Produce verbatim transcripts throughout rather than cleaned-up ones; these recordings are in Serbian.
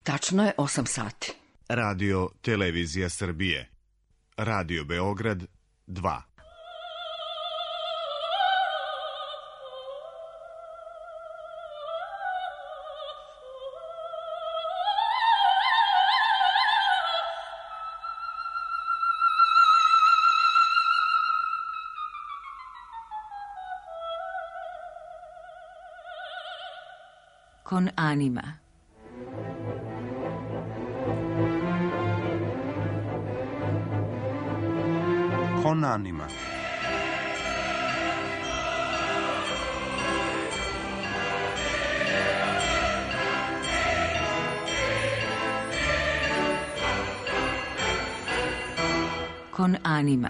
Tačno je osam sati. Radio Televizija Srbije. Radio Beograd dva. Con anima. Con anima. Con anima.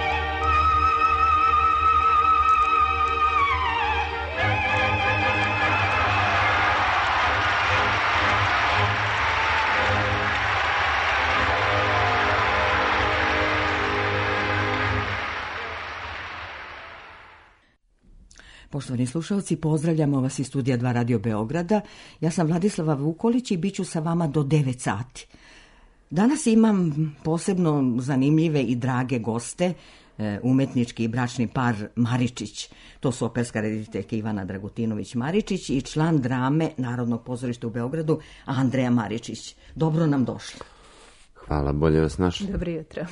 Poštovani slušalci, pozdravljamo vas iz studija dva Radio Beograda. Ja sam Vladislava Vukolić i bit ću sa vama do devet sati. Danas imam posebno zanimljive i drage goste, umetnički i bračni par Maričić. To su operska rediteljka Ivana Dragutinović-Maričić i član drame Narodnog pozorišta u Beogradu Andreja Maričić. Dobro nam došli. Hvala, bolje vas našli. Dobro jutro.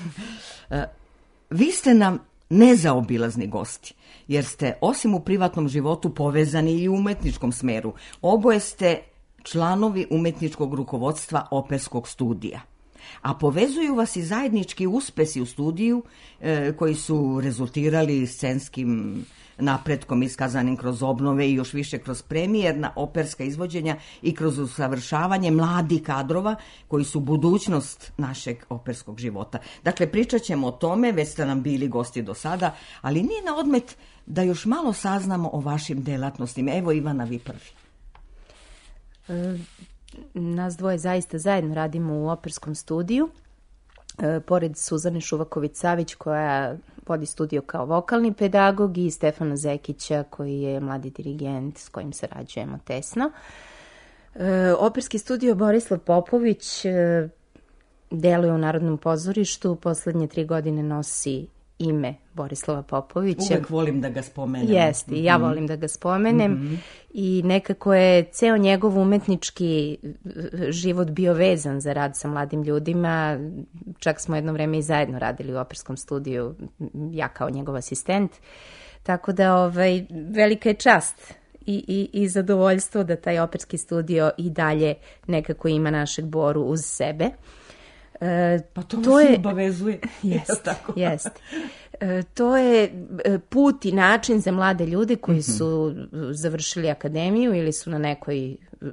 Vi ste nam nezaobilazni gosti, jer ste osim u privatnom životu povezani i u umetničkom smeru. Oboje ste članovi umetničkog rukovodstva operskog studija. A povezuju vas i zajednički uspesi u studiju e, koji su rezultirali scenskim napretkom iskazanim kroz obnove i još više kroz premijerna operska izvođenja i kroz usavršavanje mladih kadrova koji su budućnost našeg operskog života. Dakle, pričat ćemo o tome, već ste nam bili gosti do sada, ali nije na odmet da još malo saznamo o vašim delatnostima. Evo, Ivana, vi prvi. E, nas dvoje zaista zajedno radimo u operskom studiju. E, pored Suzane Šuvaković-Savić koja vodi studio kao vokalni pedagog i Stefana Zekića koji je mladi dirigent s kojim sarađujemo tesno. E, operski studio Borislav Popović e, deluje u Narodnom pozorištu, poslednje tri godine nosi ime Borislava Popovića. Uvek volim da ga spomenem. Jeste, mm-hmm. ja volim da ga spomenem mm-hmm. i nekako je ceo njegov umetnički život bio vezan za rad sa mladim ljudima. Čak smo jedno vreme i zajedno radili u operskom studiju, ja kao njegov asistent. Tako da ovaj, velika je čast i, i, i zadovoljstvo da taj operski studio i dalje nekako ima našeg Boru uz sebe. E, pa to, to je obavezuje. Jeste, jeste. E, to je put i način za mlade ljude koji mm-hmm. su završili akademiju ili su na nekoj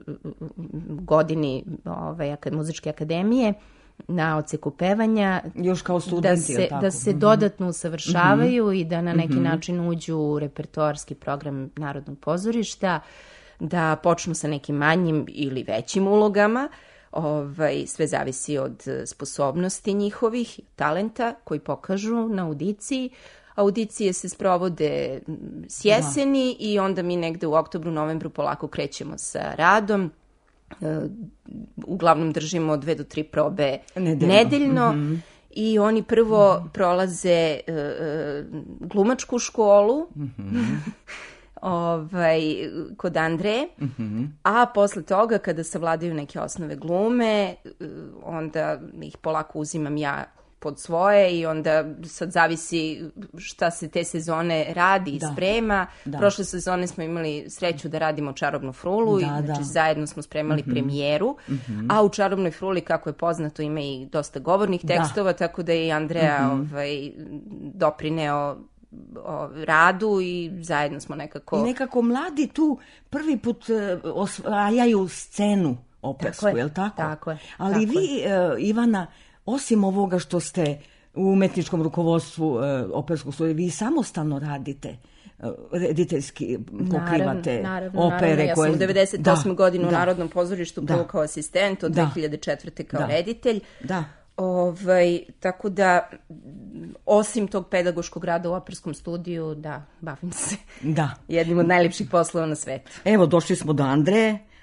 godini ovaj, muzičke akademije na odseku pevanja. Još kao studenti, da se, tako? Da se mm-hmm. dodatno usavršavaju mm-hmm. i da na neki mm-hmm. način uđu u repertoarski program Narodnog pozorišta, da počnu sa nekim manjim ili većim ulogama. Ovaj, sve zavisi od sposobnosti njihovih, talenta koji pokažu na audiciji. Audicije se sprovode s jeseni da. I onda mi negde u oktobru, novembru polako krećemo sa radom. E, uglavnom držimo dve do tri probe nedeljno, nedeljno mm-hmm. i oni prvo mm-hmm. prolaze e, glumačku školu, mm-hmm. Ovaj, kod Andreje, mm-hmm. a posle toga kada savladaju neke osnove glume, onda ih polako uzimam ja pod svoje i onda sad zavisi šta se te sezone radi i da. sprema. Da. Prošle sezone smo imali sreću da radimo Čarobnu frulu da, i znači, da. zajedno smo spremali mm-hmm. premijeru, mm-hmm. a u Čarobnoj fruli, kako je poznato, ima i dosta govornih tekstova, da. tako da je i Andreja mm-hmm. ovaj, doprineo o radu i zajedno smo nekako... I nekako mladi tu prvi put osvajaju scenu opersku, je li tako? Tako je. Ali tako vi, je. Ivana, osim ovoga što ste u umetničkom rukovodstvu operskog studija, vi samostalno radite, rediteljski pokrivate naravno, opere. Naravno, ja koje... sam u devedeset osme da, godinu u da, Narodnom pozorištu, prvo da, kao asistent, od da, dve hiljade četvrte kao da, reditelj. Da. Ovaj, tako da, osim tog pedagoškog rada u operskom studiju, da, bavim se da. jednim od najljepših poslova na svetu. Evo, došli smo do Andreje.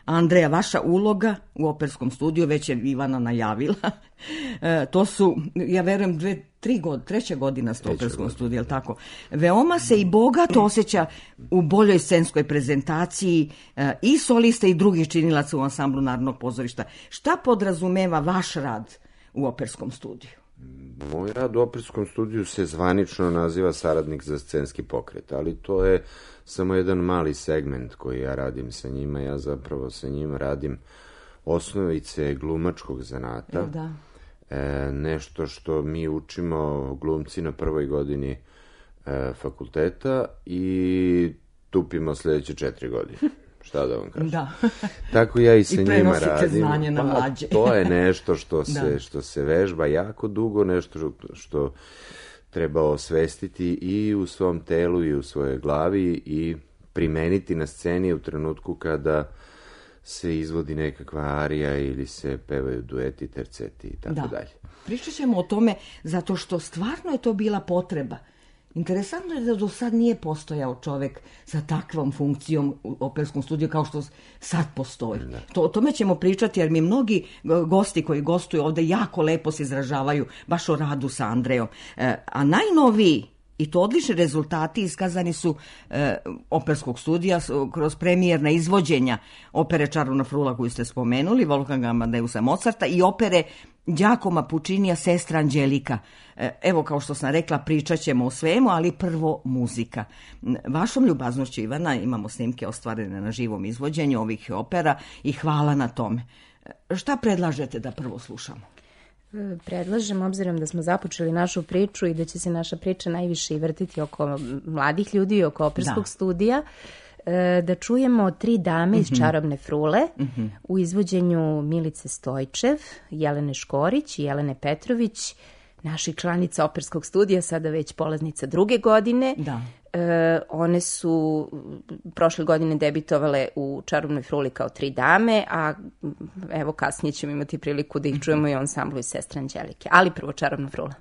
Andreja, vaša uloga u operskom studiju, već je Ivana najavila, e, to su, ja verujem, dve, tri god, treća godina ste u operskom studiju, je li tako? Veoma se i bogato osjeća u boljoj scenskoj prezentaciji e, i solista i drugih činilaca u ansamblu Narodnog pozorišta. Šta podrazumeva vaš rad u operskom studiju? Moj rad u operskom studiju se zvanično naziva saradnik za scenski pokret, ali to je samo jedan mali segment koji ja radim sa njima. Ja zapravo sa njima radim osnovice glumačkog zanata. Da. E, nešto što mi učimo glumci na prvoj godini e, fakulteta i tupimo sljedeće četiri godine. Šta da vam kažem? Da. Tako ja i sa I njima radim. prenosite znanje na mlađe. Pa, to je nešto što se, Da. što se vežba jako dugo, nešto što, što treba osvestiti i u svom telu i u svojoj glavi i primeniti na sceni u trenutku kada se izvodi nekakva arija ili se pevaju dueti, terceti i tako Da. dalje. Pričat ćemo o tome zato što stvarno je to bila potreba. Interesantno je da do sad nije postojao čovek sa takvom funkcijom u operskom studiju kao što sad postoji. To, o tome ćemo pričati jer mi mnogi gosti koji gostuju ovde jako lepo se izražavaju baš o radu sa Andrejom. E, a najnoviji i to odlični rezultati iskazani su e, operskog studija su kroz premijerna izvođenja opere Čarobna frula koju ste spomenuli, Wolfganga Amadeusa Mozarta i opere Giacomo Puccinija Sestra Anđelika. E, evo, kao što sam rekla, pričat ćemo o svemu, ali prvo muzika. Vašom ljubaznošću, Ivana, imamo snimke ostvarene na živom izvođenju ovih opera i hvala na tome. E, šta predlažete da prvo slušamo? Predlažem, obzirom da smo započeli našu priču i da će se naša priča najviše i vrtiti oko mladih ljudi i oko operskog Da. studija, e, da čujemo Tri dame iz Čarobne frule u izvođenju Milice Stojčev, Jelene Škorić i Jelene Petrović, naših članica operskog studija, sada već polaznica druge godine. Da. E, one su prošle godine debitovale u Čarobnoj fruli kao Tri dame, a evo kasnije ćemo imati priliku da ih čujemo i u ansamblu iz Sestre Anđelike. Ali prvo Čarobna frula.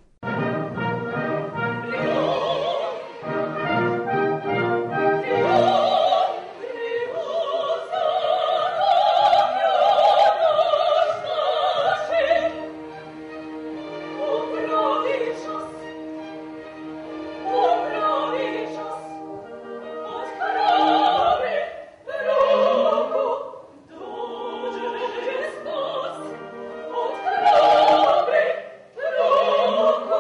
Oh,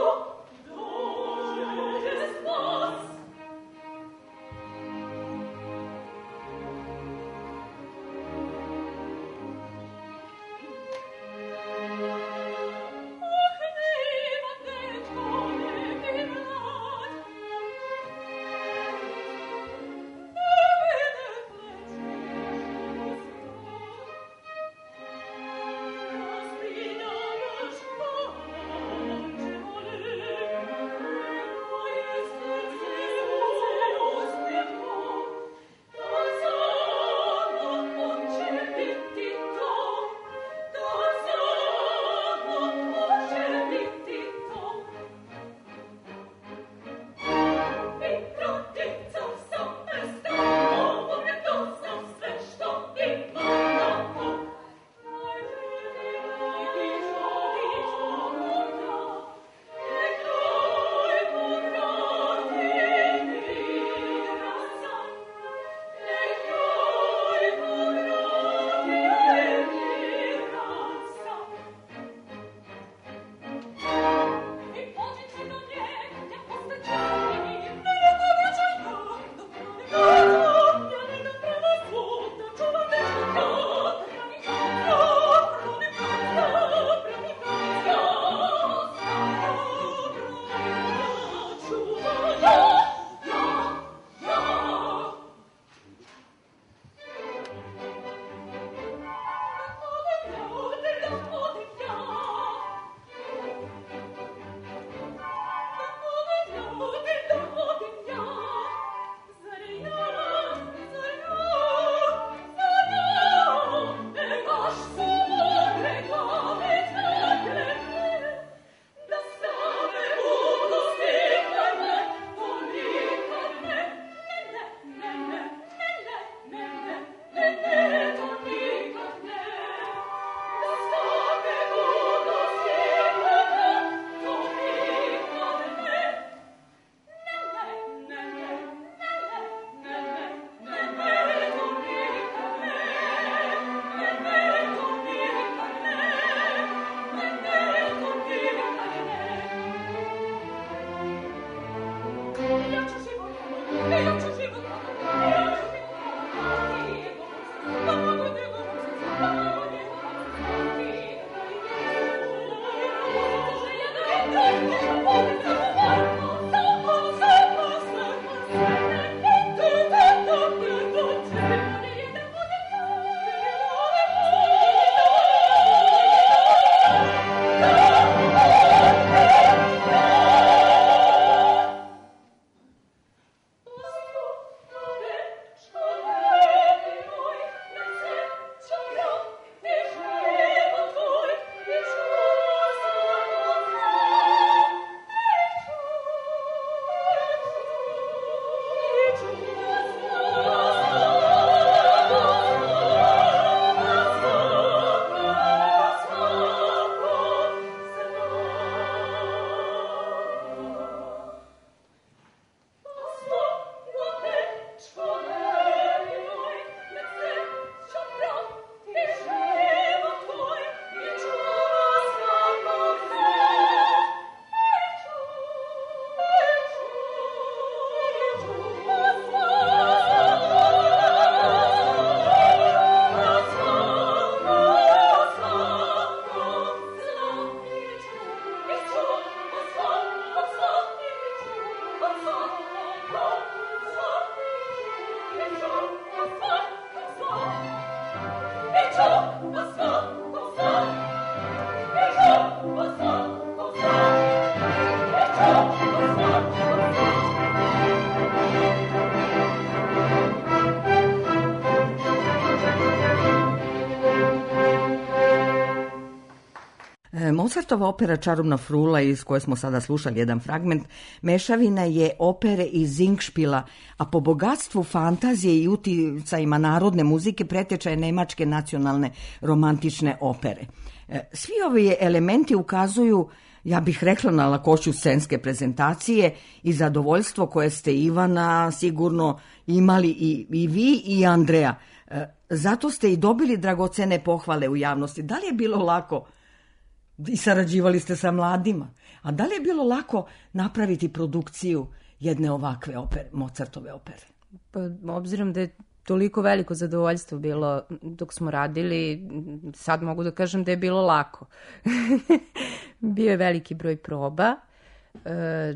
Mozartova opera Čarobna frula, iz koje smo sada slušali jedan fragment, mešavina je opere iz Singspiela, a po bogatstvu fantazije i uticajima narodne muzike preteča je nemačke nacionalne romantične opere. Svi ovi elementi ukazuju, ja bih rekla, na lakoću scenske prezentacije i zadovoljstvo koje ste, Ivana, sigurno imali i, i vi i Andreja. Zato ste i dobili dragocene pohvale u javnosti. Da li je bilo lako, i sarađivali ste sa mladima, a da li je bilo lako napraviti produkciju jedne ovakve opere, Mozartove opere? Pa, obzirom da je toliko veliko zadovoljstvo bilo dok smo radili, sad mogu da kažem da je bilo lako. Bio je veliki broj proba, e,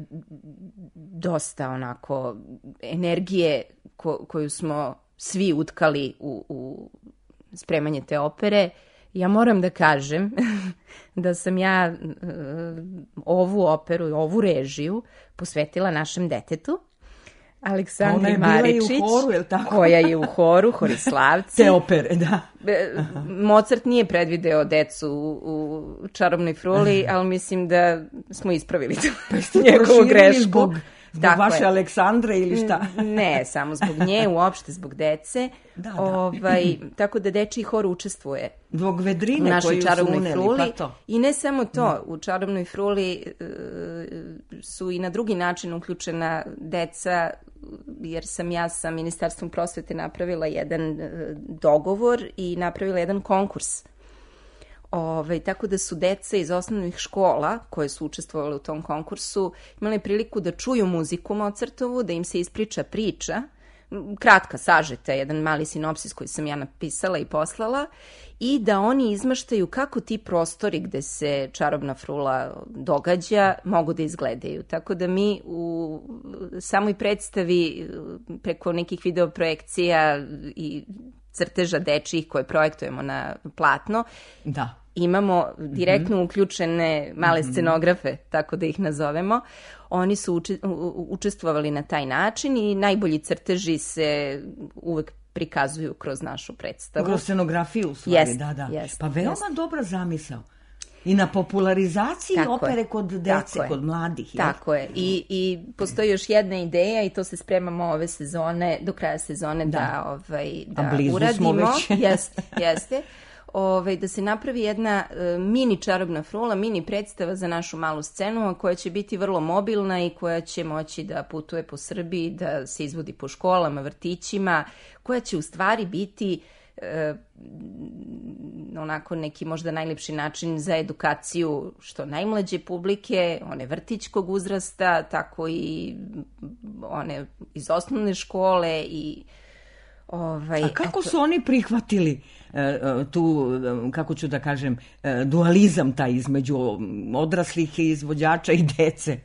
dosta onako energije ko, koju smo svi utkali u, u spremanje te opere. Ja moram da kažem da sam ja e, ovu operu i ovu režiju posvetila našem detetu, Aleksandri Maričić, horu, je li tako? Koja je u horu, Horislavci. Te opere, da. Mozart nije predvideo decu u Čarobnoj fruli, ali mislim da smo ispravili tu njegovu grešku. Zbog, zbog vaše je. Aleksandre ili šta? Ne, samo zbog nje, uopšte zbog dece. Da, da. Ovaj, tako da dečiji hor učestvuje zbog vedrine koju su uneli, fruli. Pa to. I ne samo to, da. U Čarobnoj fruli uh, su i na drugi način uključena deca, jer sam ja sa Ministarstvom prosvete napravila jedan uh, dogovor i napravila jedan konkurs. Ove, tako da su deca iz osnovnih škola koje su učestvovali u tom konkursu imali priliku da čuju muziku Mozartovu, da im se ispriča priča, kratka, sažeta, jedan mali sinopsis koji sam ja napisala i poslala, i da oni izmaštaju kako ti prostori gde se Čarobna frula događa mogu da izgledaju. Tako da mi u samoj predstavi preko nekih videoprojekcija i crteža dečjih koje projektujemo na platno, da. Imamo direktno uključene male scenografe, tako da ih nazovemo. Oni su uči, učestvovali na taj način i najbolji crteži se uvek prikazuju kroz našu predstavu. Kroz scenografiju u stvari, jest, da, da. Jest, pa veoma jest. dobra zamisao. I na popularizaciji tako opere je. Kod dece, tako kod mladih. Jer? Tako je. I, I postoji još jedna ideja i to se spremamo ove sezone, do kraja sezone da, da, ovaj, da uradimo. Jeste, jeste. Ove, da se napravi jedna uh, mini Čarobna frula, mini predstava za našu malu scenu, koja će biti vrlo mobilna i koja će moći da putuje po Srbiji, da se izvodi po školama, vrtićima, koja će u stvari biti uh, onako neki možda najlepši način za edukaciju što najmlađe publike, one vrtićkog uzrasta, tako i one iz osnovne škole i ovaj, a kako eto, su oni prihvatili tu, kako ću da kažem, dualizam taj između odraslih izvođača i dece?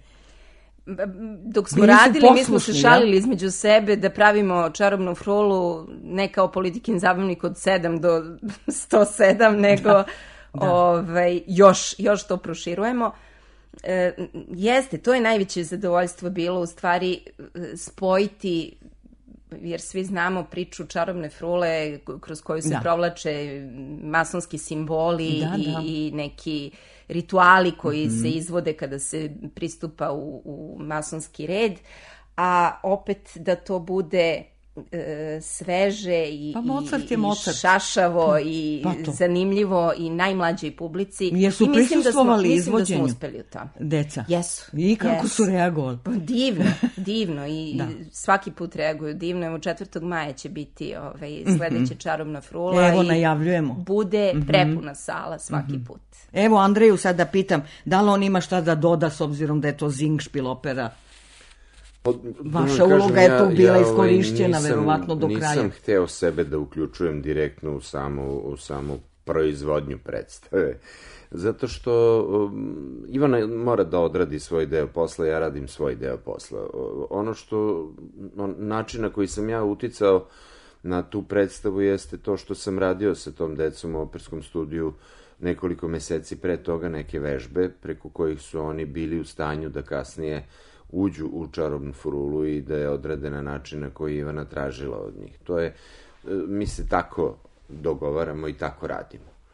Dok smo radili, poslušni, mi smo se šalili ja? između sebe da pravimo Čarobnu frulu ne kao Politikin zabavnik od sedam do sto sedam, nego da, da. Ovaj, još, još to proširujemo. E, jeste, to je najveće zadovoljstvo bilo u stvari spojiti, jer svi znamo priču Čarobne frule kroz koju se da. provlače masonski simboli da, i, da. i neki rituali koji mm-hmm. se izvode kada se pristupa u, u masonski red, a opet da to bude e, sveže i, pa Mozart je i, Mozart. i šašavo pa, i pa zanimljivo i najmlađoj publici. Jesu I mislim prisustvovali da smo, izvođenju? Mislim da smo uspeli u tome. Deca? Jesu. I kako jesu. su reagovali? Pa divno, divno i da. svaki put reaguju divno. Evo četvrtog maja će biti ovaj, sledeća mm-hmm. Čarobna frula. Evo, i najavljujemo. Bude mm-hmm. prepuna sala svaki mm-hmm. put. Evo, Andreju sad da pitam, da li on ima šta da doda s obzirom da je to Singspiel opera? Pod, Vaša uloga kažem, je tu ja, bila ja, iskorišćena, nisam, verovatno do kraja. Nisam hteo sebe da uključujem direktno u samu, u samu proizvodnju predstave. Zato što um, Ivana mora da odradi svoj deo posla, ja radim svoj deo posla. Ono što, on, način na koji sam ja uticao na tu predstavu jeste to što sam radio sa tom decom u operskom studiju nekoliko meseci pre toga neke vežbe, preko kojih su oni bili u stanju da kasnije uđu u Čarobnu frulu i da je odrade na način na koji Ivana tražila od njih. To je, mi se tako dogovaramo i tako radimo.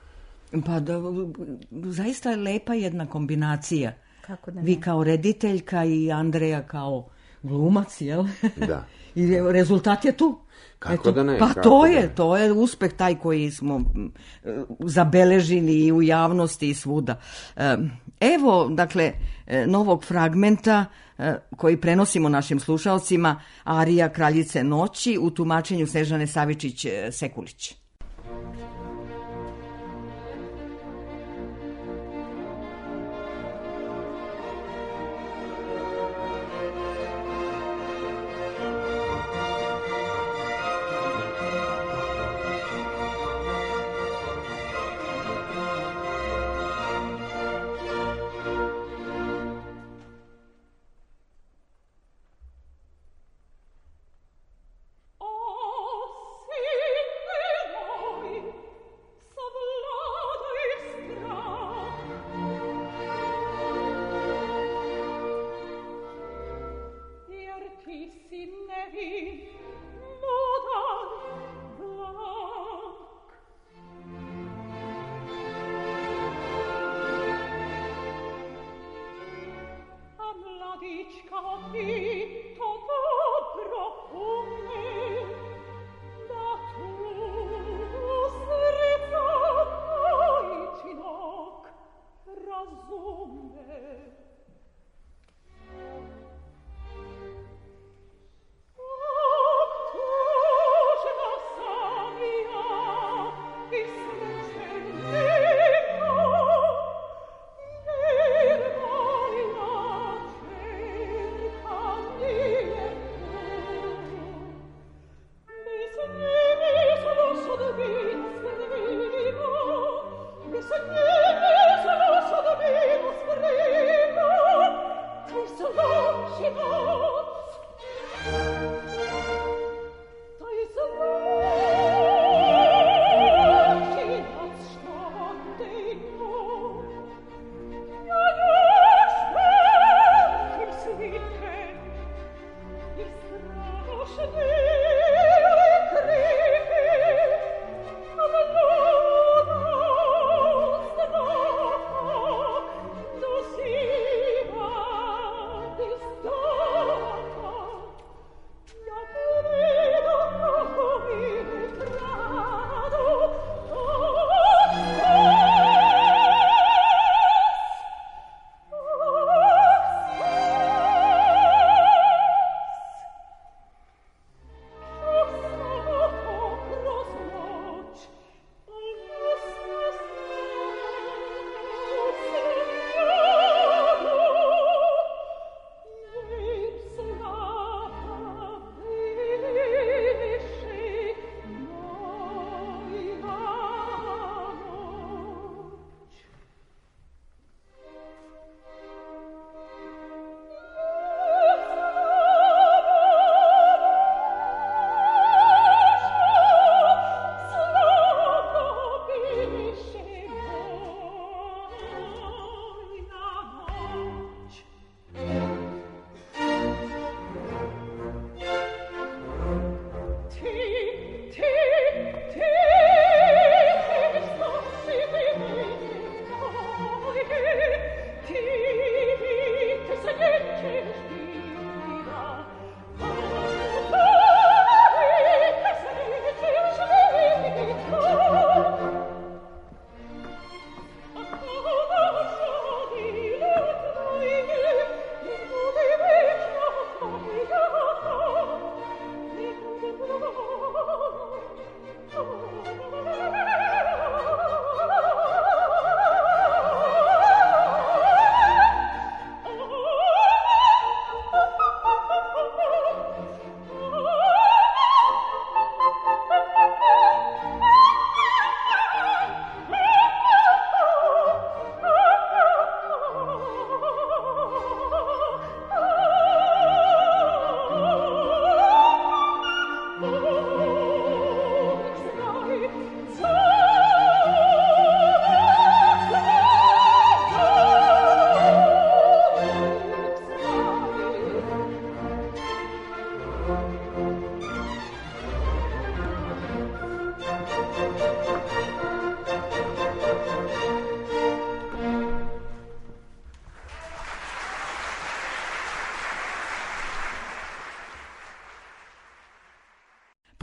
Pa da, zaista je lepa jedna kombinacija. Kako da ne? Vi kao rediteljka i Andreja kao glumac, jel? Da. I rezultat je tu. Kako da ne, Pa kako to da je, ne. to je uspeh taj koji smo m, zabeležili i u javnosti i svuda. E, Evo, dakle, e, novog fragmenta e, koji prenosimo našim slušalcima, arija Kraljice noći u tumačenju Snežane Savičić-Sekulić.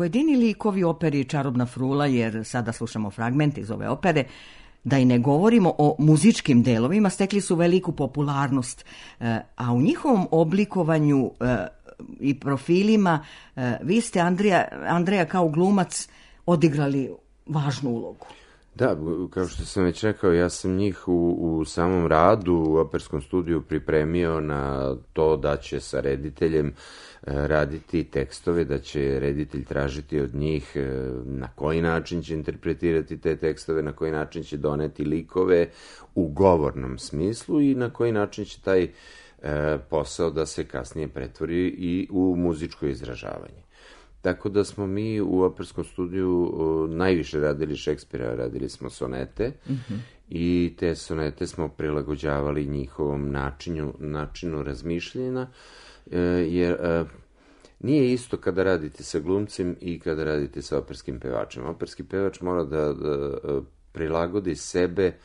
pojedini likovi operi Čarobna frula, jer sada slušamo fragmente iz ove opere, da i ne govorimo o muzičkim delovima, stekli su veliku popularnost, a u njihovom oblikovanju i profilima vi ste, Andreja, Andreja kao glumac, odigrali važnu ulogu. Da, kao što sam već rekao, ja sam njih u, u samom radu u operskom studiju pripremio na to da će sa rediteljem raditi tekstove, da će reditelj tražiti od njih na koji način će interpretirati te tekstove, na koji način će doneti likove u govornom smislu i na koji način će taj posao da se kasnije pretvori i u muzičko izražavanje. Tako da smo mi u operskom studiju najviše radili Šekspira, radili smo sonete mm-hmm. i te sonete smo prilagođavali njihovom načinu, načinu razmišljanja, jer nije isto kada radite sa glumcem i kada radite sa operskim pevačem. Operski pevač mora da, da prilagodi sebe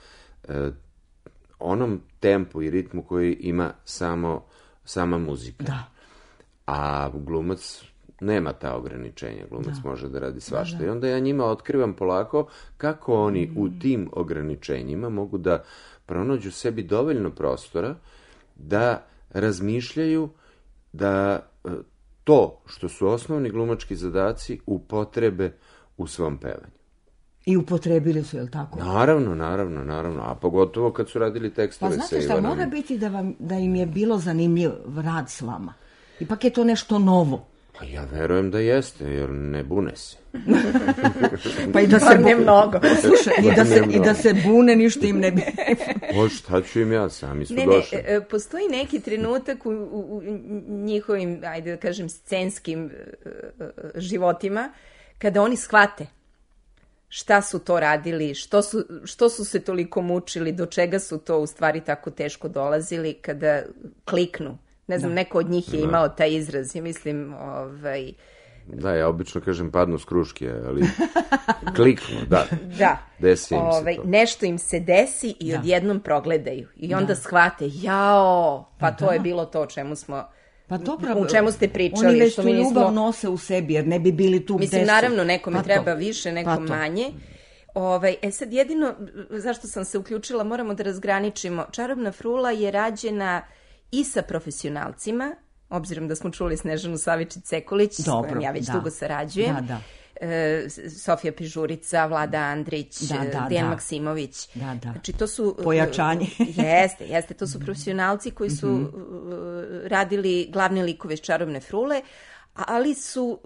onom tempu i ritmu koji ima samo, sama muzika. Da. A glumac nema ta ograničenja, glumac da. može da radi svašta. Da, da. I onda ja njima otkrivam polako kako oni mm. u tim ograničenjima mogu da pronađu sebi dovoljno prostora da razmišljaju, da to što su osnovni glumački zadaci upotrebe u svom pevanju. I upotrebili su, je li tako? Naravno, naravno, naravno. A pogotovo kad su radili tekstove sa Ivanom. Pa znate šta, mora biti da, vam, da im je bilo zanimljiv rad s vama. Ipak je to nešto novo. Pa ja verujem da jeste, jer ne bune se. Pa i da se ne mnogo. Slušaj, i da se i da se bune ništa im ne bi. O, šta ću im ja, sami su ne, došli. Ne, postoji neki trenutak u, u, u njihovim, ajde da kažem, scenskim uh, životima, kada oni shvate šta su to radili, što su, što su se toliko mučili, do čega su to u stvari tako teško dolazili, kada kliknu. Ne znam, da. neko od njih je da. imao taj izraz, ja mislim, ovaj... Da, ja obično kažem padnu s kruške, ali kliknu, da. Da. Desi im ovaj, se to. Nešto im se desi i da. odjednom progledaju. I onda da. shvate, jao, pa da. to je bilo to o čemu smo... Pa dobro, u čemu ste pričali. Oni već što tu mi nismo... ljubav nose u sebi, jer ne bi bili tu Mislim, gde su. naravno, nekome pa treba više, nekom pa manje. Ovaj, e sad, jedino, zašto sam se uključila, moramo da razgraničimo. Čarobna frula je rađena i sa profesionalcima, obzirom da smo čuli Snežanu Savičić-Sekulić, s kojom ja već da. dugo sarađujem. Da, da. E, Sofija Pižurica, Vlada Andrić, da, da, Dejan da. Maksimović. Da, da. Znači, to su... Pojačanje. Jeste, jeste. To su profesionalci koji su mm-hmm. radili glavne likove iz Čarobne frule, ali su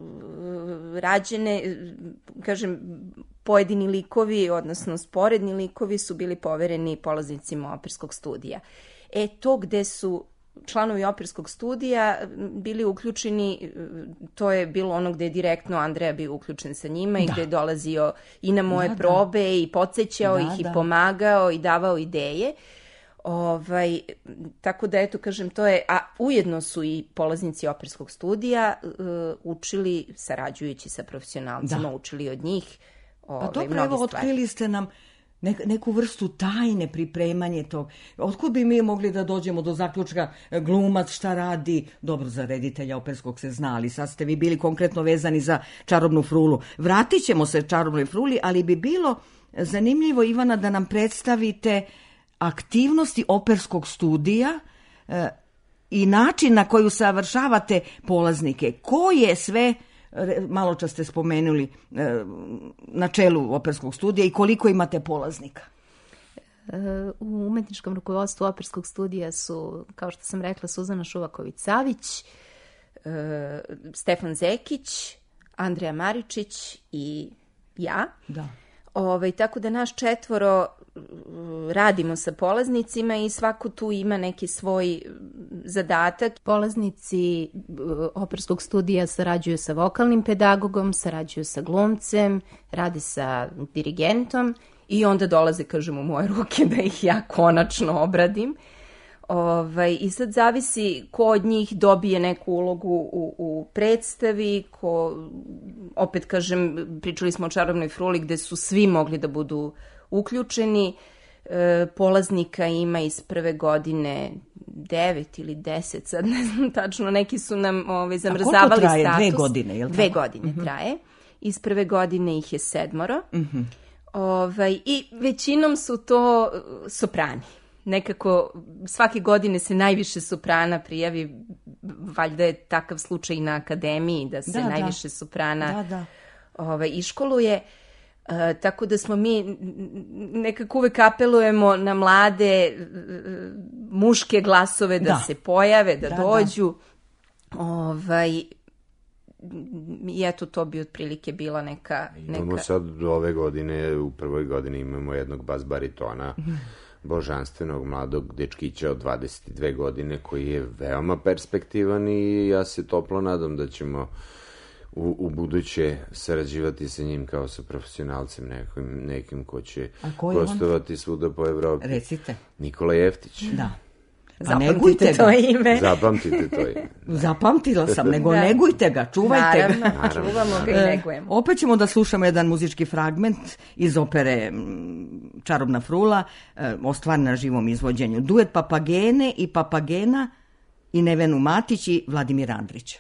rađene, kažem, pojedini likovi, odnosno sporedni likovi su bili povereni polaznicima operskog studija. E, to gde su članovi operskog studija bili uključeni, to je bilo ono gde je direktno Andreja bio uključen sa njima da. i gde je dolazio i na moje da, probe da. i podsjećao da, ih da. i pomagao i davao ideje. Ovaj, tako da, eto, kažem, to je, a ujedno su i polaznici operskog studija uh, učili, sarađujući sa profesionalcima, da. učili od njih ovaj, pa dobro, evo, otkrili ste nam neku vrstu tajne pripremanje tog. Otkud bi mi mogli da dođemo do zaključka glumac šta radi? Dobro, za reditelja operskog se zna, ali sad ste vi bili konkretno vezani za Čarobnu frulu. Vratit ćemo se Čarobnoj fruli, ali bi bilo zanimljivo, Ivana, da nam predstavite aktivnosti operskog studija e, i način na koji usavršavate polaznike. Ko je sve, malo čas ste spomenuli, e, na čelu operskog studija i koliko imate polaznika? U umetničkom rukovodstvu operskog studija su, kao što sam rekla, Suzana Šuvaković-Savić, e, Stefan Zekić, Andreja Maričić i ja. Da. Ovaj, tako da naš četvoro radimo sa polaznicima i svako tu ima neki svoj zadatak. Polaznici operskog studija sarađuju sa vokalnim pedagogom, sarađuju sa glumcem, radi sa dirigentom i onda dolaze, kažem, u moje ruke da ih ja konačno obradim. Ovaj, I sad zavisi ko od njih dobije neku ulogu u, u predstavi, ko, opet kažem, pričali smo o Čarobnoj fruli gde su svi mogli da budu uključeni. E, polaznika ima iz prve godine devet ili deset, sad ne znam tačno, neki su nam ovaj, zamrzavali status. A koliko traje? status. Dve godine, je li tako? Dve godine uh-huh. traje. Iz prve godine ih je sedmoro. Uh-huh. Ovaj, i većinom su to soprani. Nekako svake godine se najviše soprana prijavi, valjda je takav slučaj i na akademiji, da se da, najviše da. soprana da, da. Ovaj, iškoluje. E, tako da smo mi nekako uvek apelujemo na mlade muške glasove da, da. se pojave, da, da dođu. Da. Ovaj, i eto, to bi otprilike bila neka... Imamo neka... sad ove godine, u prvoj godini imamo jednog bas baritona, mm. božanstvenog mladog dečkića od dvadeset dve godine koji je veoma perspektivan i ja se toplo nadam da ćemo u, u buduće sarađivati sa njim kao sa profesionalcem nekim, nekim ko će gostovati on? Svuda po Evropi. Recite. Nikola Jeftić. Da. Pa zapamtite to ime. Zapamtite to ime. Zapamtila sam, nego da. negujte ga, čuvajte Naravno, ga. Naravno, čuvamo ga i negujemo. E, opet ćemo da slušamo jedan muzički fragment iz opere Čarobna frula, e, ostvarena na živom izvođenju. Duet Papagene i Papagena i Nevenu Matić i Vladimir Andrić.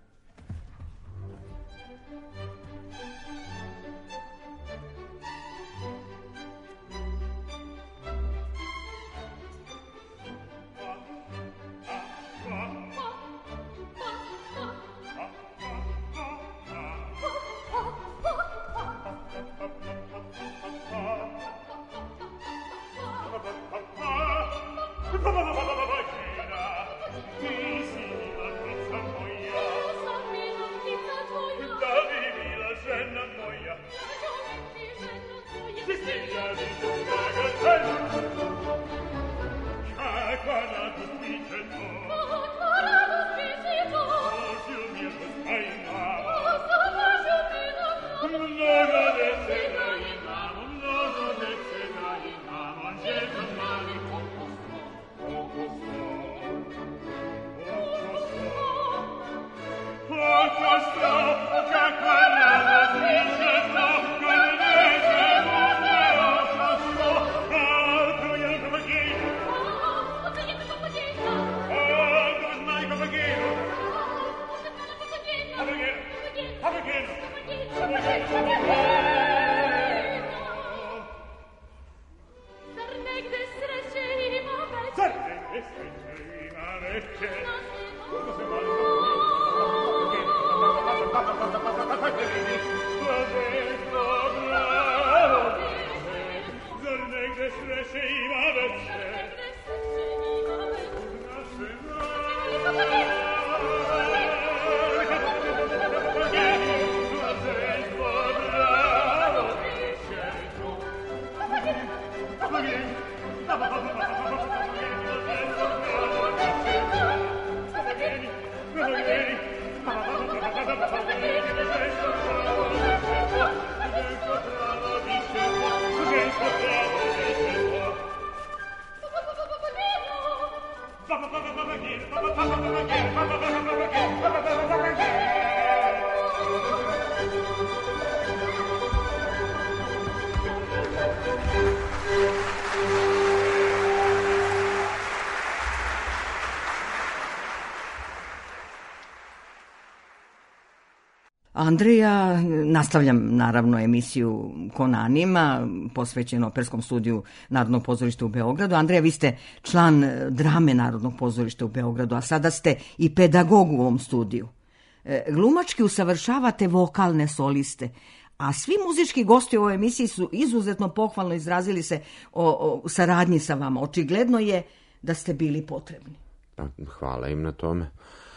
Andreja, nastavljam naravno emisiju Konanima, posvećenu Operskom studiju Narodnog pozorišta u Beogradu. Andreja, vi ste član drame Narodnog pozorišta u Beogradu, a sada ste i pedagog u ovom studiju. Glumački usavršavate vokalne soliste, a svi muzički gosti u ovoj emisiji su izuzetno pohvalno izrazili se o, o saradnji sa vama. Očigledno je da ste bili potrebni. Hvala im na tome.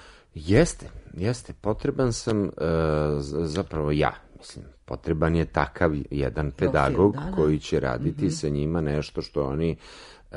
Jeste, jeste. Potreban sam uh, zapravo ja, mislim, potreban je takav jedan pedagog Profil, da, da. koji će raditi mm-hmm. sa njima nešto što oni, uh,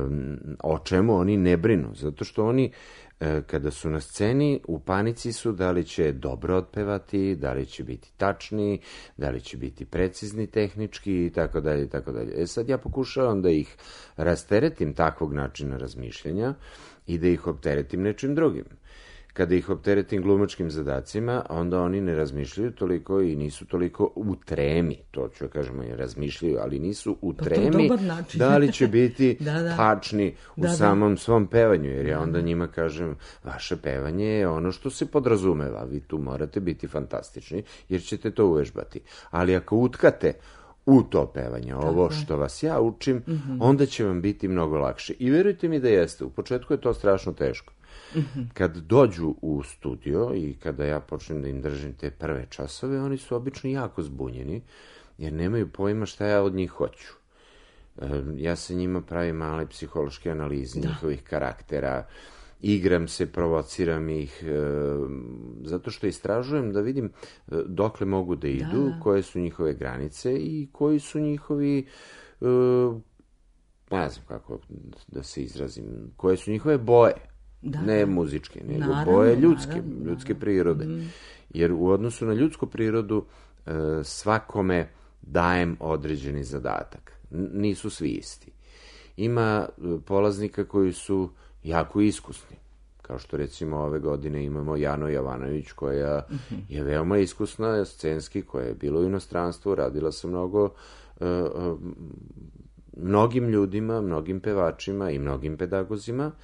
o čemu oni ne brinu, zato što oni uh, kada su na sceni u panici su da li će dobro otpevati, da li će biti tačni, da li će biti precizni tehnički i tako dalje i tako dalje. E sad ja pokušavam da ih rasteretim takvog načina razmišljanja i da ih opteretim nečim drugim. kada ih opteretim glumačkim zadacima, onda oni ne razmišljaju toliko i nisu toliko u tremi, to ću kažemo, i razmišljaju, ali nisu u tremi da li će biti da, da. tačni u da, samom da. svom pevanju, jer ja onda njima kažem, vaše pevanje je ono što se podrazumeva, vi tu morate biti fantastični, jer ćete to uvežbati. Ali ako utkate u to pevanje, ovo Tako što vas ja učim, mm-hmm. onda će vam biti mnogo lakše. I verujte mi da jeste, u početku je to strašno teško. Mm-hmm. Kad dođu u studio i kada ja počnem da im držim te prve časove, oni su obično jako zbunjeni, jer nemaju pojma šta ja od njih hoću. E, ja sa njima pravim male psihološke analize da. njihovih karaktera, igram se, provociram ih, e, zato što istražujem da vidim e, dokle mogu da idu, da. koje su njihove granice i koji su njihovi, e, ne znam kako da se izrazim, koje su njihove boje. Da, ne muzičke, nego naravno, boje ljudske, naravno, ljudske prirode. Mm. Jer u odnosu na ljudsku prirodu e, svakome dajem određeni zadatak. N- nisu svi isti. Ima polaznika koji su jako iskusni. Kao što recimo ove godine imamo Janu Jovanović koja mm-hmm. je veoma iskusna scenski, koja je bila u inostranstvu, radila sa mnogo e, e, mnogim ljudima, mnogim pevačima i mnogim pedagozima.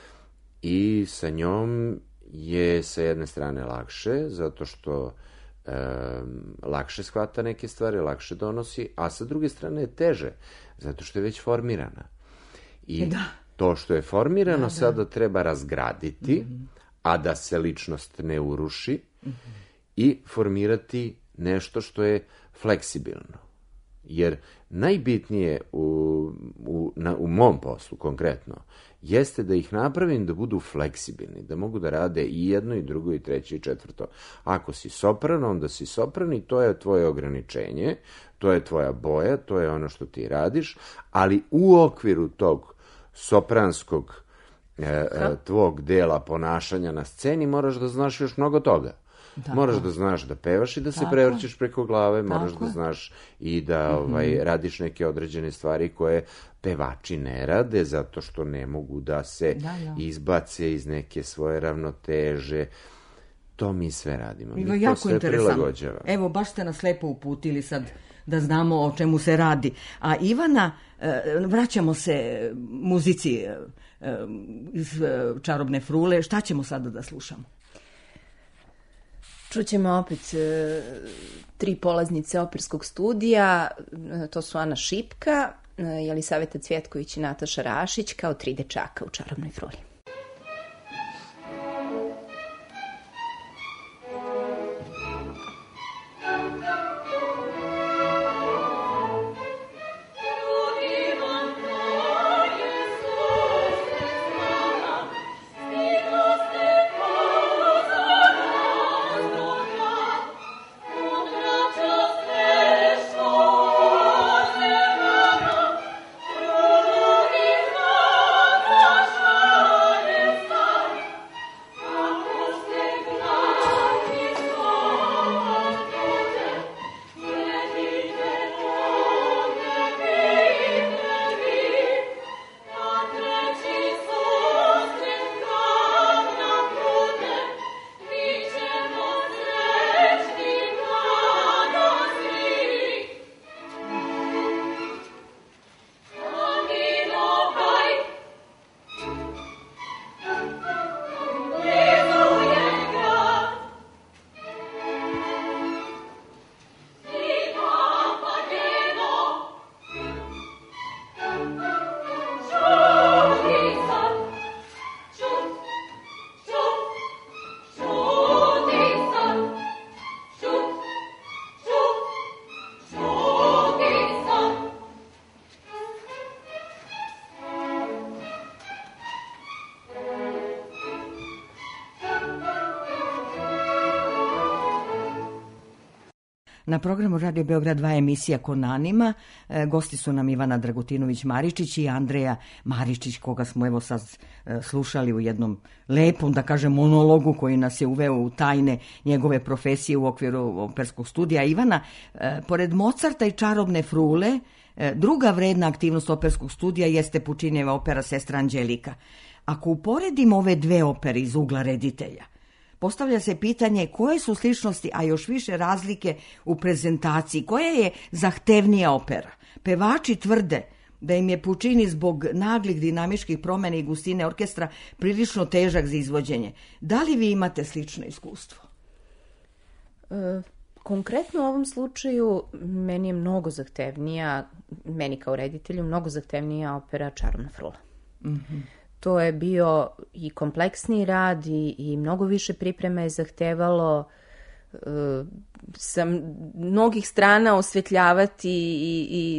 I sa njom je sa jedne strane lakše, zato što e, lakše shvata neke stvari, lakše donosi, a sa druge strane je teže, zato što je već formirana. I da. to što je formirano da, da. sada treba razgraditi, mm-hmm. a da se ličnost ne uruši, mm-hmm. i formirati nešto što je fleksibilno. Jer najbitnije u, u, na, u mom poslu konkretno jeste da ih napravim da budu fleksibilni, da mogu da rade i jedno, i drugo, i treće, i četvrto. Ako si sopran, onda si sopran i to je tvoje ograničenje, to je tvoja boja, to je ono što ti radiš, ali u okviru tog sopranskog e, tvog dela ponašanja na sceni moraš da znaš još mnogo toga. Tako. Moraš da znaš da pevaš i da se Tako. prevrćeš preko glave, Tako. moraš da znaš i da ovaj, mm-hmm. radiš neke određene stvari koje pevači ne rade, zato što ne mogu da se da, da. izbace iz neke svoje ravnoteže. To mi sve radimo. Mi to jako sve prilagođavamo. Evo, baš ste nas lepo uputili sad da znamo o čemu se radi. A Ivana, vraćamo se muzici iz Čarobne frule. Šta ćemo sada da slušamo? Čućemo opet e, tri polaznice operskog studija, e, to su Ana Šipka, e, Jelisaveta Cvjetković i Nataša Rašić, kao tri dečaka u Čarobnoj fruli. Na programu Radio Beograd dva emisija Konanima. E, gosti su nam Ivana Dragutinović-Maričić i Andreja Maričić, koga smo evo sad e, slušali u jednom lepom, da kažem, monologu koji nas je uveo u tajne njegove profesije u okviru operskog studija. Ivana, e, pored Mozarta i Čarobne frule, e, druga vredna aktivnost operskog studija jeste Pučinijeva opera Sestra Anđelika. Ako uporedimo ove dve opere iz ugla reditelja, postavlja se pitanje koje su sličnosti, a još više razlike u prezentaciji. Koja je zahtevnija opera? Pevači tvrde da im je Puccini zbog naglih dinamičkih promjena i gustine orkestra prilično težak za izvođenje. Da li vi imate slično iskustvo? E, konkretno u ovom slučaju meni je mnogo zahtevnija, meni kao reditelju, mnogo zahtevnija opera Čarobna frula. Mm-hmm. To je bio i kompleksniji rad i, i mnogo više pripreme je zahtevalo e, sa mnogih strana osvetljavati i, i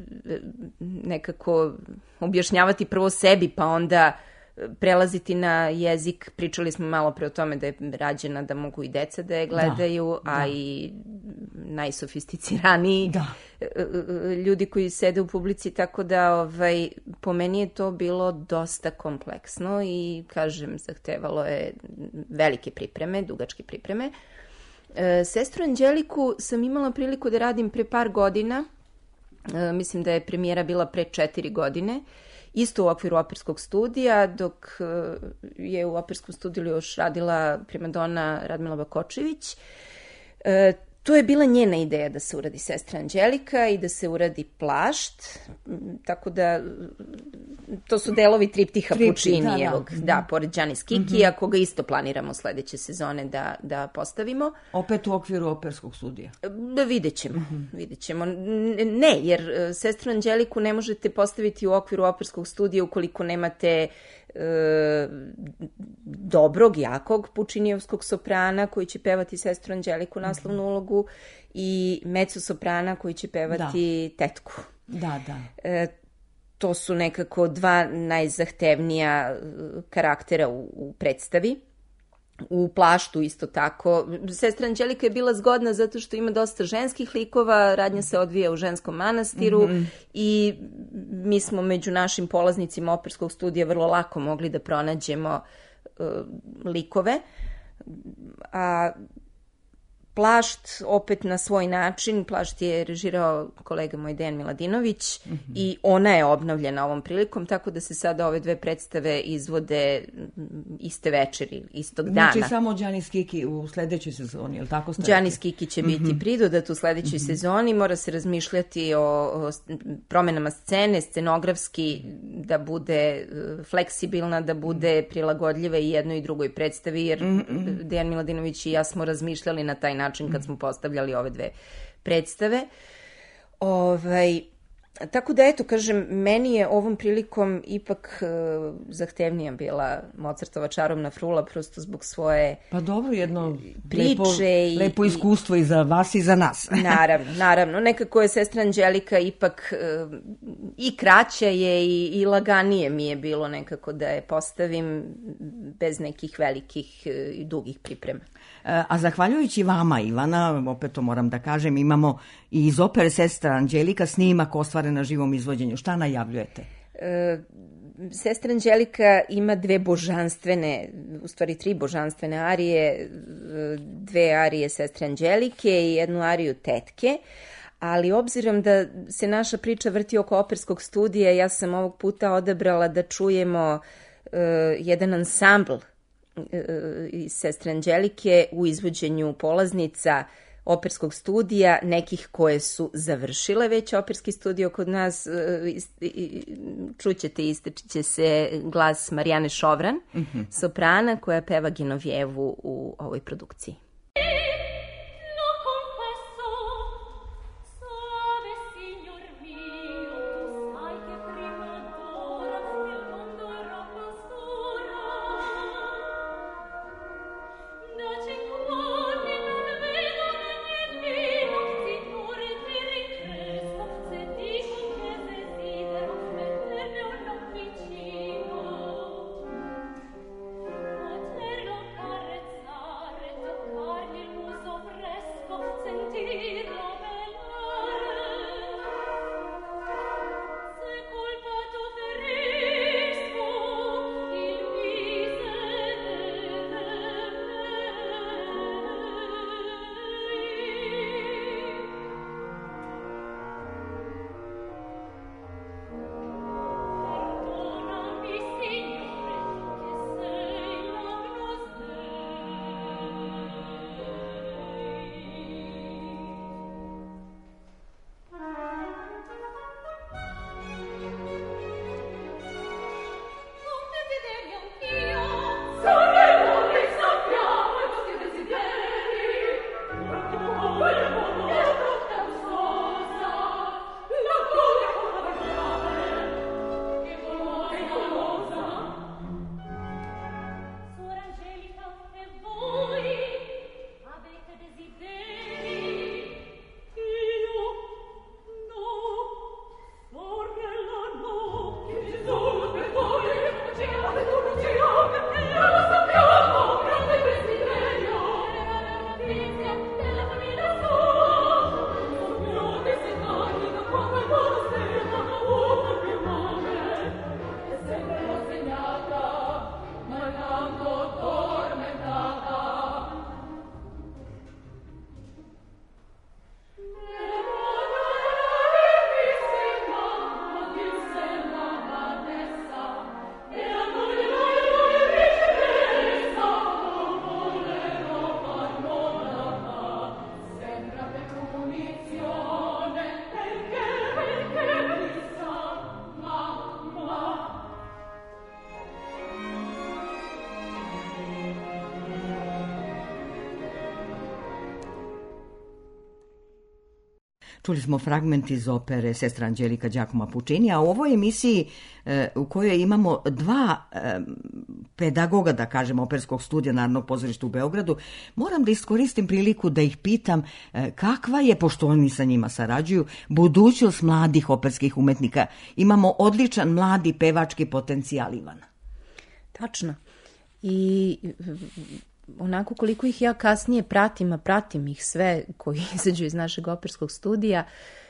nekako objašnjavati prvo sebi, pa onda prelaziti na jezik. Pričali smo malo pre o tome da je rađena da mogu i deca da je gledaju, da, a da. I najsofisticiraniji da. ljudi koji sede u publici, tako da ovaj, po meni je to bilo dosta kompleksno i, kažem, zahtevalo je velike pripreme, dugačke pripreme. E, Sestru Anđeliku sam imala priliku da radim pre par godina, e, mislim da je premijera bila pre četiri godine, isto u okviru operskog studija, dok je u operskom studiju još radila primadona Radmila Bakočević. E, to je bila njena ideja da se uradi Sestra Anđelika i da se uradi Plašt, tako da to su delovi triptiha Puccinijevog, da, da. da, pored Giannis Kikija, mm-hmm. koga isto planiramo sledeće sezone da, da postavimo. Opet u okviru operskog studija? Da, vidjet ćemo, mm-hmm. vidjet ćemo. Ne, jer Sestru Anđeliku ne možete postaviti u okviru operskog studija ukoliko nemate e, dobrog, jakog Puccinijevskog soprana koji će pevati Sestru Anđeliku, naslovnu mm-hmm. ulogu, i mezzo soprana koji će pevati da. tetku. Da, da. E, to su nekako dva najzahtevnija karaktera u, u predstavi. U Plaštu isto tako. Sestra Anđelika je bila zgodna zato što ima dosta ženskih likova, radnja se odvija u ženskom manastiru mm-hmm. i mi smo među našim polaznicima operskog studija vrlo lako mogli da pronađemo uh, likove. A Plašt opet na svoj način, Plašt je režirao kolega moj Dejan Miladinović mm-hmm. i ona je obnovljena ovom prilikom, tako da se sada ove dve predstave izvode iste večeri, istog dana. Znači samo Giannis Kiki u sledećoj sezoni, je li tako ste? Giannis Kiki će biti mm-hmm. pridodat u sledećoj mm-hmm. sezoni, mora se razmišljati o, o promenama scene, scenografski da bude fleksibilna, da bude prilagodljiva i jednoj i drugoj predstavi, jer mm-hmm. Dejan Miladinović i ja smo razmišljali na taj način kad smo postavljali ove dve predstave. Ovaj, tako da, eto, kažem, meni je ovom prilikom ipak uh, zahtevnija bila Mozartova Čarobna frula, prosto zbog svoje pa dobro, jedno priče lepo, i, lepo iskustvo i za vas i za nas. Naravno, naravno. Nekako je Sestra Anđelika ipak uh, i kraća je i, i laganije mi je bilo nekako da je postavim bez nekih velikih i uh, dugih priprema. A zahvaljujući vama, Ivana, opet to moram da kažem, imamo i iz opere Sestra Anđelika snimak ostvaren na živom izvođenju. Šta najavljujete? E, Sestra Anđelika ima dve božanstvene, u stvari tri božanstvene arije, dve arije Sestre Anđelike i jednu ariju Tetke, ali obzirom da se naša priča vrti oko operskog studija, ja sam ovog puta odabrala da čujemo uh, jedan ansambl iz Sestre Anđelike u izvođenju polaznica operskog studija, nekih koje su završile već operski studio kod nas. Čućete, ističit će se glas Marijane Šovran, mm-hmm. soprana koja peva Genovjevu u ovoj produkciji. Poterlo carezzare, toccare Čuli smo fragment iz opere Sestra Anđelika Giacomo Puccini, a u ovoj emisiji e, u kojoj imamo dva e, pedagoga, da kažem, operskog studija Narodnog pozorišta u Beogradu, moram da iskoristim priliku da ih pitam e, kakva je, pošto oni sa njima sarađuju, budućnost mladih operskih umetnika. Imamo odličan mladi pevački potencijal, Ivana. Tačno. I onako koliko ih ja kasnije pratim, a pratim ih sve koji izađu iz našeg operskog studija,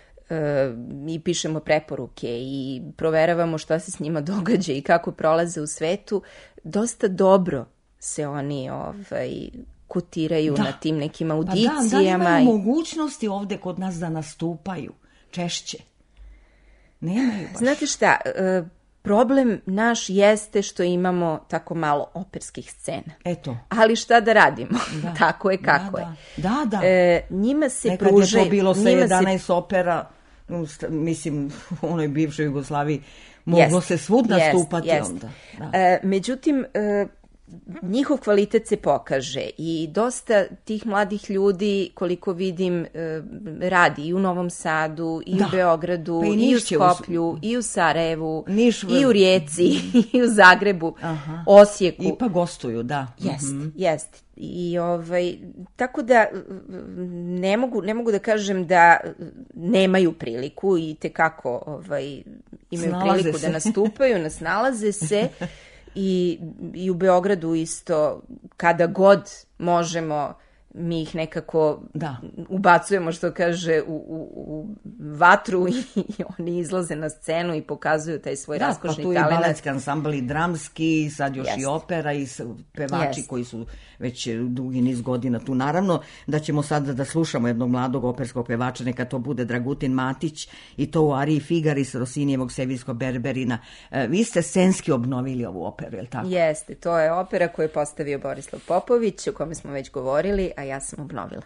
e, i pišemo preporuke i proveravamo šta se s njima događa i kako prolaze u svetu, dosta dobro se oni ovaj, kotiraju da. na tim nekim audicijama. Pa da, da imaju mogućnosti ovde kod nas da nastupaju češće. Nemaju baš. Znate šta, e, problem naš jeste što imamo tako malo operskih scena. Eto. Ali šta da radimo? Da. Tako je kako da, je. Da, da. E, njima se Nekad pruže... Nekad je to bilo sa jedanaest se... opera, mislim, u onoj bivšoj Jugoslaviji, moglo jest, se svud nastupati jest. onda. Da. E, međutim, e, njihov kvalitet se pokaže i dosta tih mladih ljudi, koliko vidim, radi i u Novom Sadu, i da. u Beogradu, pa i, i u Skoplju, u... i u Sarajevu, Niš... i u Rijeci, i u Zagrebu, Aha. Osijeku. I pa gostuju, da. Jest, mm-hmm. jest. I ovaj, tako da ne mogu, ne mogu da kažem da nemaju priliku i tekako ovaj, imaju snalaze priliku se. da nastupaju, nasnalaze se. I, i u Beogradu isto, kada god možemo, mi ih nekako da. ubacujemo, što kaže, u, u, u vatru i, i oni izlaze na scenu i pokazuju taj svoj da, raskošni talent. Da, pa tu i baletski ansambl i dramski, sad još Jest. i opera i pevači Jest. koji su već dugi niz godina tu. Naravno da ćemo sad da slušamo jednog mladog operskog pevača, neka to bude Dragutin Matić, i to u ariji Figaris Rosinijevog Sevijskog Berberina. E, vi ste scenski obnovili ovu operu, je li tako? Jeste, to je opera koju je postavio Borislav Popović, o kome smo već govorili, a ja sam obnovila.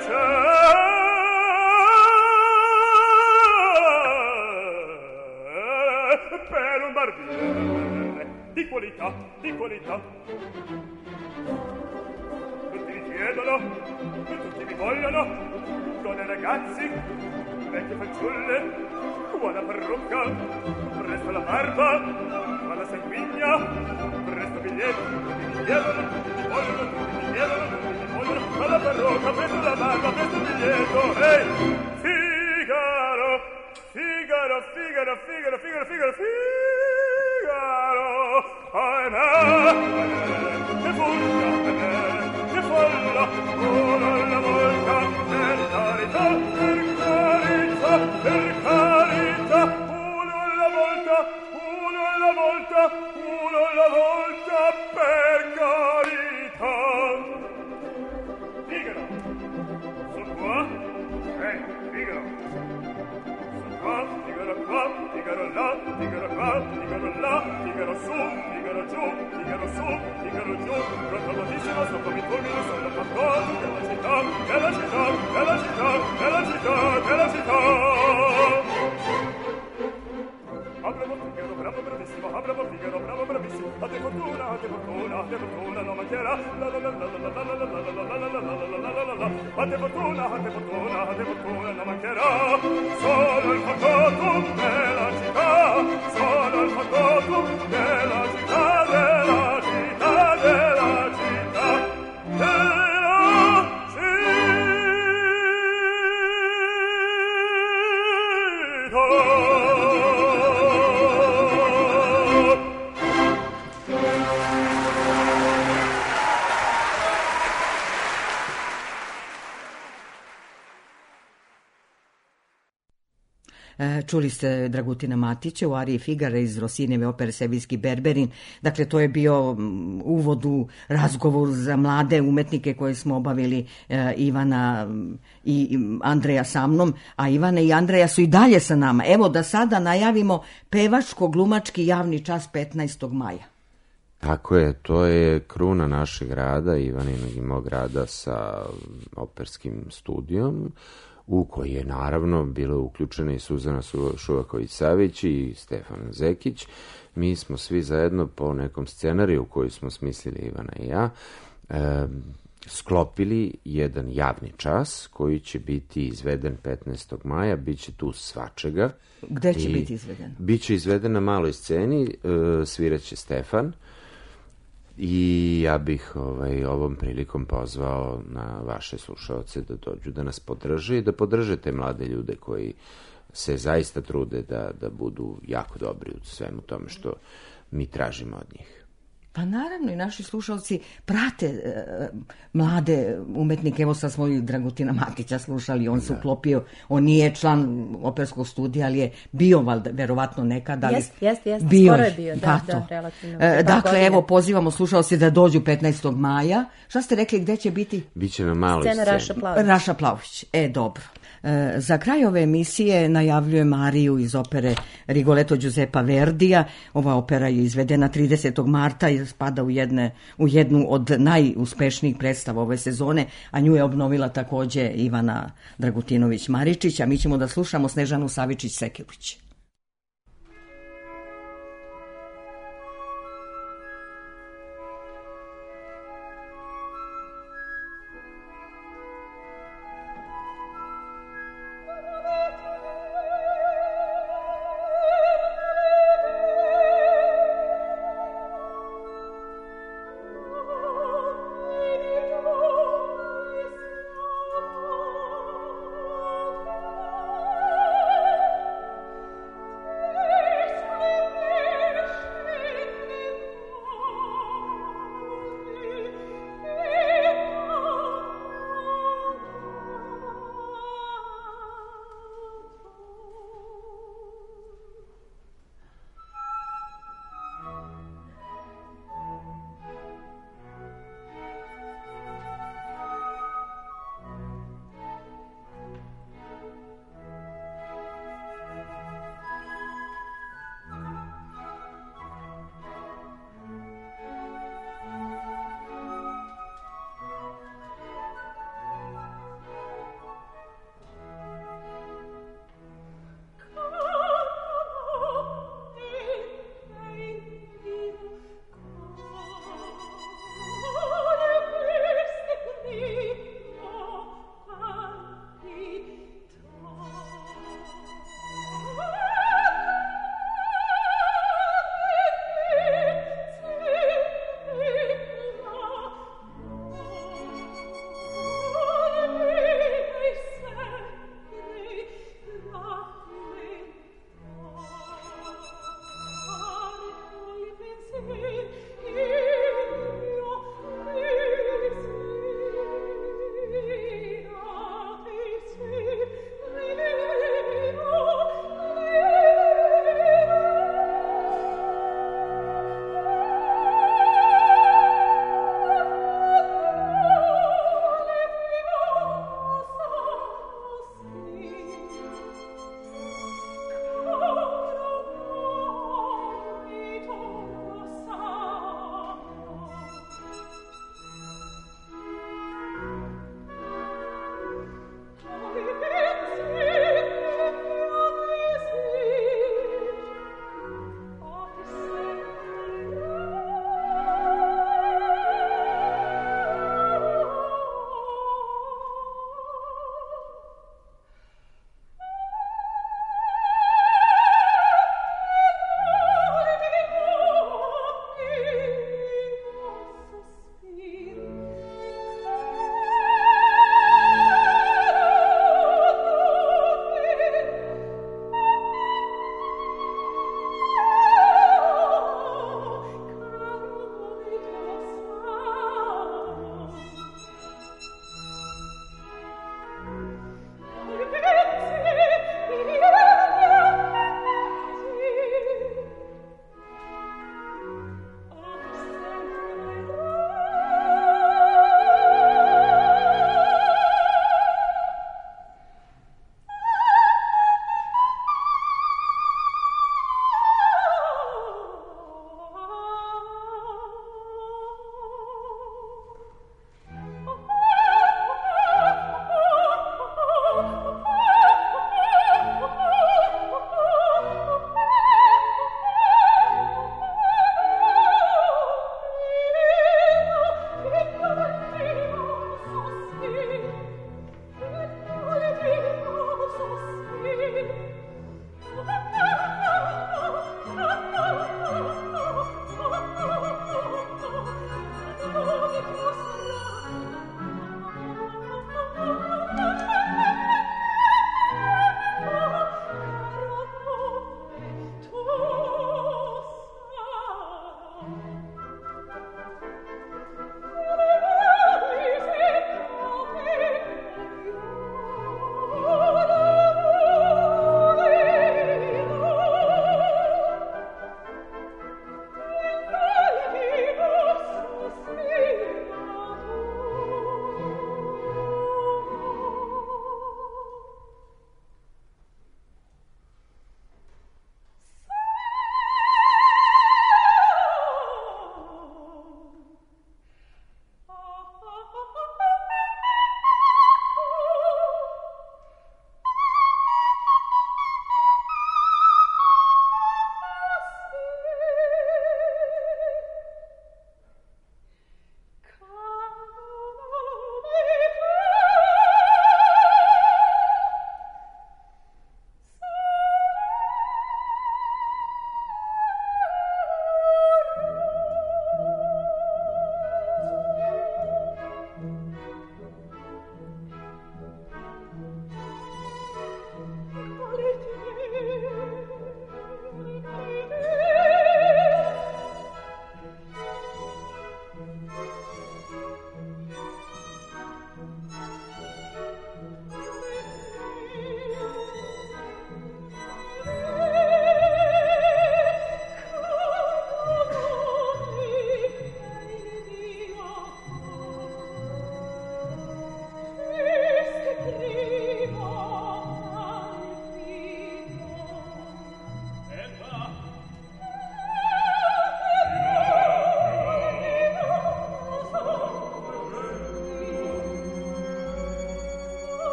Di qualità, di qualità. Tutti mi chiedono, tutti mi vogliono, donne e ragazzi, vecchie fanciulle, buona parrucca, presto la barba, ma la sanguigna, presto biglietti, tutti mi chiedono, tutti mi vogliono, tutti mi chiedono, tutti mi vogliono, ma la parrucca, presto la barba, presto biglietto, ehi, Figaro, Figaro, Figaro, Figaro, Figaro, Figaro, Figaro, ahimè, che fugga, che folla, una alla volta, per carità, per carità, per carità, uno alla volta, uno alla volta, uno alla volta, per carità. Figaro, sono qua, eh, Figaro, sono qua, Figaro qua, Figaro là, Figaro qua, Figaro là, Figaro su, Figaro giù, Figaro su, Figaro giù, prontamente sotto mi fulmine sono fatto della città, della città, della città, della città, della città. Bravo Figaro, bravo bravissimo, bravo Figaro, bravo bravissimo, a te fortuna, a te fortuna, a te fortuna non mancherà, la la la la la la la la la la la la la la, a te fortuna, a te fortuna, a te fortuna non mancherà, solo il fattotum della città, solo il fattotum della città, della città, della città, della città. Čuli ste Dragutina Matića u ariji Figara iz Rosinijeve opere Sevijski Berberin. Dakle, to je bio uvod u razgovor za mlade umetnike koje smo obavili Ivana i Andreja sa mnom, a Ivana i Andreja su i dalje sa nama. Evo da sada najavimo pevačko-glumački javni čas petnaestog maja. Tako je, to je kruna našeg grada, Ivaninog i mog grada sa operskim studijom, u koji je naravno bilo uključena i Suzana Šuvaković-Savić i Stefan Zekić. Mi smo svi zajedno po nekom scenariju koji smo smislili Ivana i ja, e, sklopili jedan javni čas koji će biti izveden petnaestog maja, bit će tu svačega. Gde će biti izveden? Biće izveden na maloj sceni, e, sviraće Stefan. I ja bih ovaj, ovom prilikom pozvao na vaše slušaoce da dođu da nas podrže i da podrže te mlade ljude koji se zaista trude da, da budu jako dobri u svemu tome što mi tražimo od njih. Pa naravno i naši slušalci prate e, mlade umetnike. Evo sad smo i Dragutina Matića slušali, on se uklopio, on nije član operskog studija, ali je bio valjda, verovatno nekada. Jest, jest, jest, bio skoro je bio, da, da, da, relativno. E, dakle, godine. Evo, pozivamo slušalci da dođu petnaestog maja. Šta ste rekli, gde će biti? Biće na maloj sceni. Scena Raša Plavić. Raša Plavić, e, dobro. E, za kraj ove emisije najavljujem ariju iz opere Rigoletto Giuseppa Verdija. Ova opera je izvedena tridesetog marta i spada u, jedne, u jednu od najuspešnijih predstava ove sezone, a nju je obnovila takođe Ivana Dragutinović-Maričić, a mi ćemo da slušamo Snežanu Savičić-Sekiluć.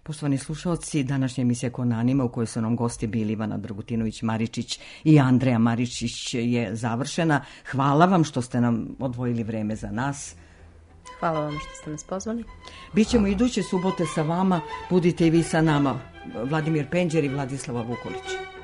Poštovani slušalci, današnja emisija Kon Anima u kojoj su nam gosti bili Ivana Dragutinović-Maričić i Andreja Maričić je završena. Hvala vam što ste nam odvojili vreme za nas. Hvala vam što ste nas pozvali. Bićemo iduće subote sa vama, budite i vi sa nama. Vladimir Penđer i Vladislava Vukolić.